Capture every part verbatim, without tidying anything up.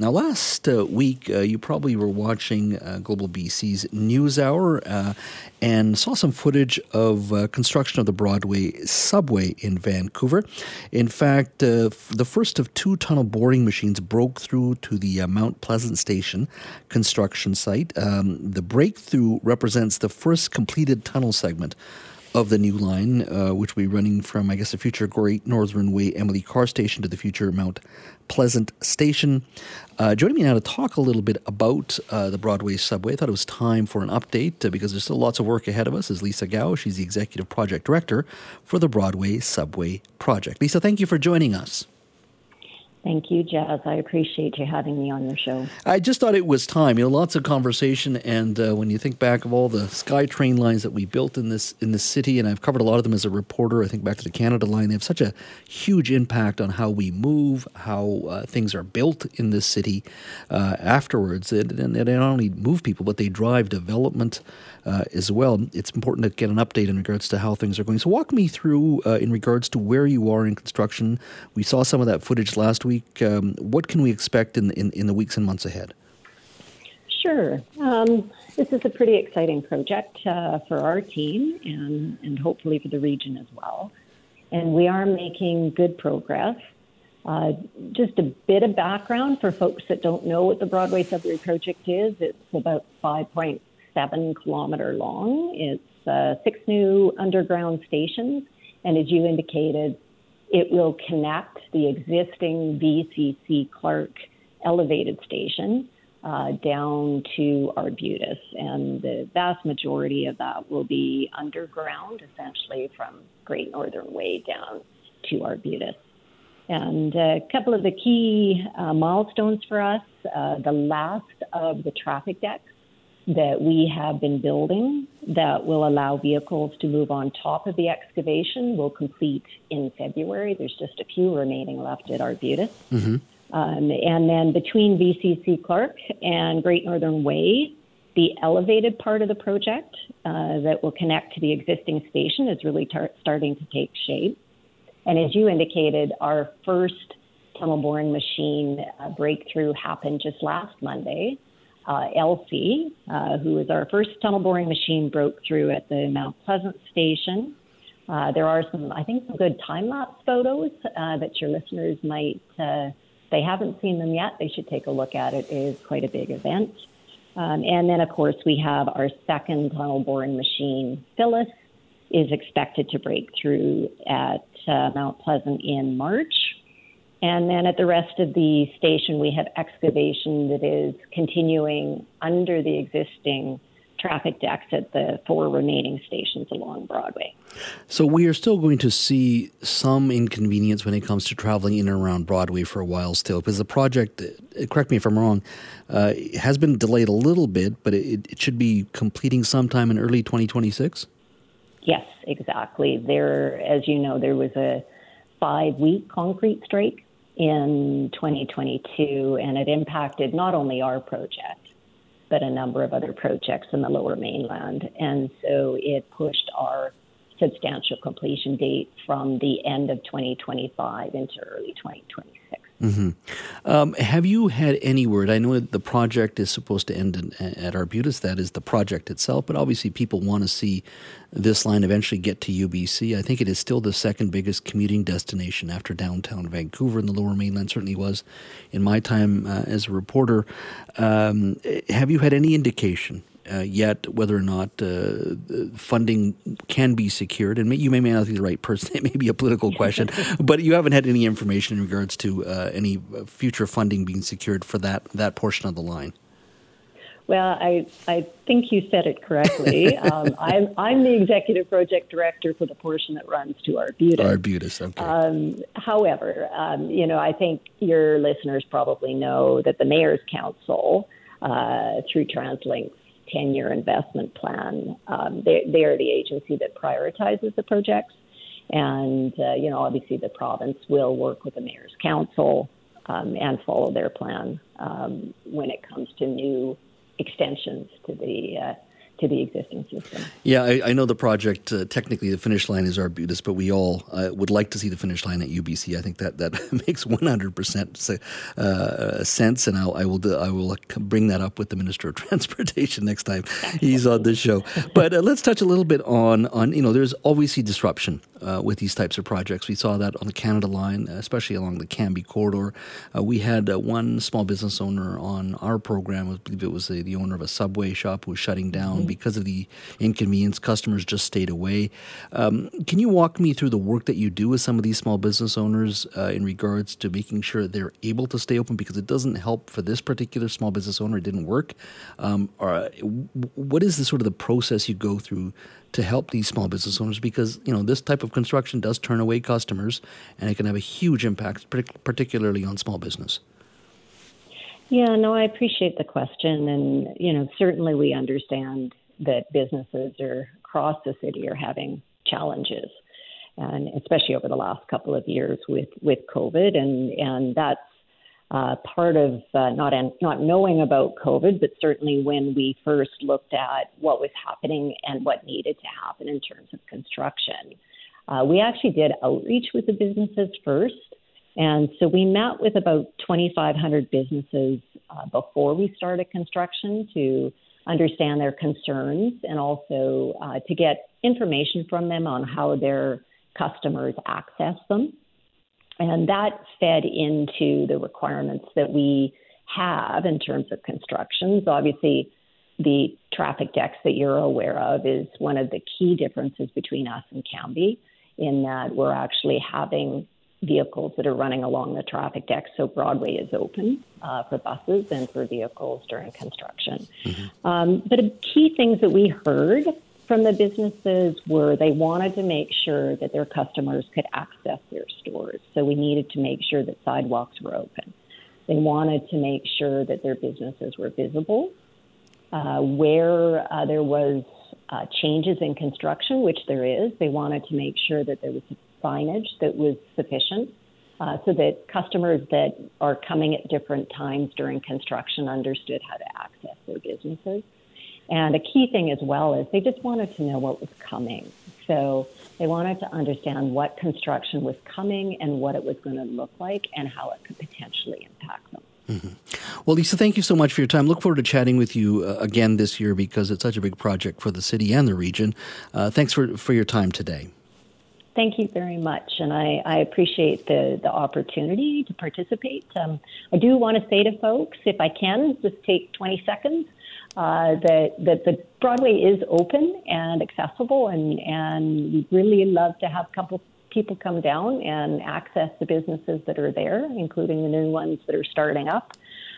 Now, last uh, week, uh, you probably were watching uh, Global B C's NewsHour uh, and saw some footage of uh, construction of the Broadway subway in Vancouver. In fact, uh, f- the first of two tunnel boring machines broke through to the uh, Mount Pleasant Station construction site. Um, the breakthrough represents the first completed tunnel segment of the new line, uh, which will be running from, I guess, the future Great Northern Way Emily Carr Station to the future Mount Pleasant Station. Uh, joining me now to talk a little bit about uh, the Broadway subway, I thought it was time for an update uh, because there's still lots of work ahead of us, is Lisa Gao. She's the Executive Project Director for the Broadway Subway Project. Lisa, thank you for joining us. Thank you, Jazz. I appreciate you having me on your show. I just thought it was time. You know, lots of conversation, and uh, when you think back of all the SkyTrain lines that we built in this in this city, and I've covered a lot of them as a reporter. I think back to the Canada line, they have such a huge impact on how we move, how uh, things are built in this city uh, afterwards. It, and they not only move people, but they drive development uh, as well. It's important to get an update in regards to how things are going. So walk me through uh, in regards to where you are in construction. We saw some of that footage last week. Um, what can we expect in, in, in the weeks and months ahead? Sure. Um, this is a pretty exciting project uh, for our team and, and hopefully for the region as well. And we are making good progress. Uh, just a bit of background for folks that don't know what the Broadway Subway Project is. It's about five point seven kilometer long. It's uh, six new underground stations. And as you indicated, it will connect the existing V C C Clark elevated station uh, down to Arbutus. And the vast majority of that will be underground, essentially from Great Northern Way down to Arbutus. And a couple of the key uh, milestones for us, uh, the last of the traffic decks that we have been building that will allow vehicles to move on top of the excavation will complete in February. There's just a few remaining left at Arbutus. Mm-hmm. Um, and then between V C C Clark and Great Northern Way, the elevated part of the project uh, that will connect to the existing station is really tar- starting to take shape. And as you indicated, our first tunnel boring machine uh, breakthrough happened just last Monday. Uh, Elsie, uh, who is our first tunnel boring machine, broke through at the Mount Pleasant Station. Uh, there are some, I think, some good time-lapse photos uh, that your listeners might, uh, if they haven't seen them yet, they should take a look at it. It is quite a big event. Um, and then, of course, we have our second tunnel boring machine, Phyllis, is expected to break through at uh, Mount Pleasant in March. And then at the rest of the station, we have excavation that is continuing under the existing traffic decks at the four remaining stations along Broadway. So we are still going to see some inconvenience when it comes to traveling in and around Broadway for a while still, because the project, correct me if I'm wrong, uh, has been delayed a little bit, but it, it should be completing sometime in early twenty twenty-six? Yes, exactly. There, as you know, there was a five-week concrete strike in twenty twenty-two, and it impacted not only our project, but a number of other projects in the Lower Mainland. And so it pushed our substantial completion date from the end of twenty twenty-five into early twenty twenty-six. Mm-hmm. Um, have you had any word? I know the project is supposed to end in, at Arbutus. That is the project itself, but obviously people want to see this line eventually get to U B C. I think it is still the second biggest commuting destination after downtown Vancouver, and the Lower Mainland certainly was in my time uh, as a reporter. Um, have you had any indication uh, yet whether or not uh, funding can be secured? And may, you may, may not be the right person. It may be a political question, but you haven't had any information in regards to uh, any future funding being secured for that, that portion of the line. Well, I, I think you said it correctly. um, I'm, I'm the executive project director for the portion that runs to Arbutus. Arbutus, okay. Um, however, um, you know, I think your listeners probably know that the Mayor's Council, uh, through TransLink's ten-year investment plan, um, they, they are the agency that prioritizes the projects. And, uh, you know, obviously the province will work with the Mayor's Council um, and follow their plan um, when it comes to new extensions to the uh, to the existing system. Yeah, I, I know the project, uh, technically the finish line is Arbutus, but we all uh, would like to see the finish line at U B C. I think that, that makes one hundred percent uh, sense, and I'll, I will I will bring that up with the Minister of Transportation next time he's on this show. But uh, let's touch a little bit on, on you know, there's obviously disruption uh, with these types of projects. We saw that on the Canada line, especially along the Cambie corridor. Uh, we had uh, one small business owner on our program, I believe it was a, the owner of a Subway shop who was shutting down mm-hmm. because of the inconvenience. Customers just stayed away. Um, can you walk me through the work that you do with some of these small business owners uh, in regards to making sure they're able to stay open? Because it doesn't help for this particular small business owner. It didn't work. Um, or, what is the sort of the process you go through to help these small business owners? Because, you know, this type of construction does turn away customers, and it can have a huge impact, particularly on small business. Yeah, no, I appreciate the question. And, you know, certainly we understand that businesses are across the city are having challenges, and especially over the last couple of years with, with COVID. And, and that's uh, part of uh, not, not knowing about COVID, but certainly when we first looked at what was happening and what needed to happen in terms of construction. Uh, we actually did outreach with the businesses first. And so we met with about twenty-five hundred businesses uh, before we started construction to understand their concerns and also uh, to get information from them on how their customers access them. And that fed into the requirements that we have in terms of constructions. Obviously, the traffic decks that you're aware of is one of the key differences between us and Cambie, in that we're actually having vehicles that are running along the traffic deck, so Broadway is open uh, for buses and for vehicles during construction. Mm-hmm. Um, but a key things that we heard from the businesses were they wanted to make sure that their customers could access their stores. So we needed to make sure that sidewalks were open. They wanted to make sure that their businesses were visible. Uh, where uh, there was uh, changes in construction, which there is, they wanted to make sure that there was signage that was sufficient uh, so that customers that are coming at different times during construction understood how to access their businesses. And a key thing as well is they just wanted to know what was coming. So they wanted to understand what construction was coming and what it was going to look like and how it could potentially impact them. Mm-hmm. Well, Lisa, thank you so much for your time. Look forward to chatting with you uh, again this year because it's such a big project for the city and the region. Uh, thanks for, for your time today. Thank you very much, and I, I appreciate the, the opportunity to participate. Um, I do want to say to folks, if I can, just take twenty seconds, uh, that, that the Broadway is open and accessible, and, and we'd really love to have a couple people come down and access the businesses that are there, including the new ones that are starting up.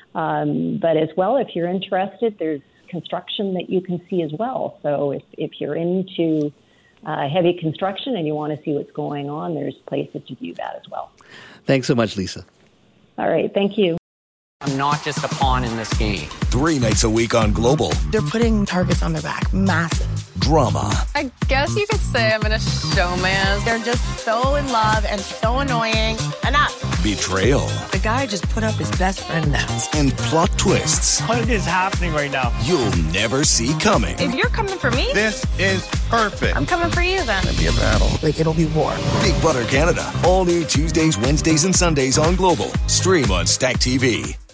Um, but as well, if you're interested, there's construction that you can see as well. So if, if you're into Uh, heavy construction and you want to see what's going on, there's places to view that as well. Thanks so much, Lisa. All right. Thank you. I'm not just a pawn in this game. Three nights a week on Global. They're putting targets on their back. Massive. Drama. I guess you could say I'm in a showman. They're just so in love and so annoying. Enough. Betrayal. The guy just put up his best friend now. And plot twists. What is happening right now? You'll never see coming. If you're coming for me, this is perfect. I'm coming for you then. It'll be a battle. Like, it'll be war. Big Brother Canada. All new Tuesdays, Wednesdays, and Sundays on Global. Stream on Stack T V.